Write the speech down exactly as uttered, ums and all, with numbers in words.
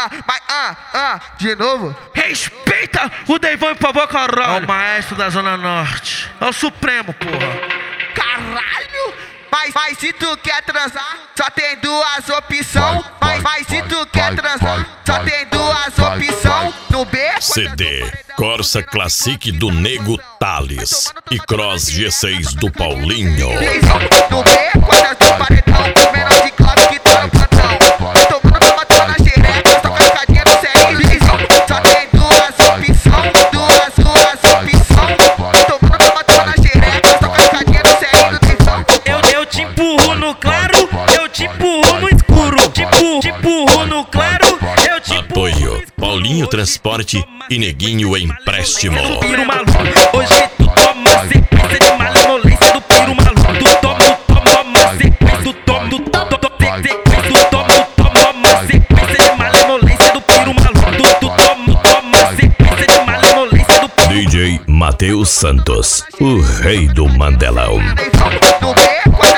ah, mas, ah, ah, de novo. Respeita o Deivão, por favor, caralho. É o maestro da Zona Norte. É o Supremo, porra. Caralho! Mas, mas se tu quer transar, só tem duas opções. Mas, mas se tu quer transar, só tem duas opções. No B, C D Corsa Classic do Nego Tales e Cross G seis do Paulinho. No B, quando eu tô paredão, com menor de clube que tá no plantão. Tomando toma, toma na xereca, tô cascadinha no sério. Só tem duas opções, duas, duas opções. Tomando toma, toma na xereca, tô cascadinha no sério. Eu, eu te empurro no claro, eu te empurro no escuro. Te empurro, te empurro no claro, eu te empurro. Apoio Paulinho Transporte e Neguinho Empréstimo. Piro maluco, hoje tu toma sequência de malemolência do piro maluco. Tu toma, tu toma sequência, tu toma, tu toma, tu toma, tu toma, tu toma sequência de malemolência do piro maluco. Tu, tu toma, tu toma sequência de malemolência do D J Matheus Santos, o rei do Mandelão. No B, quando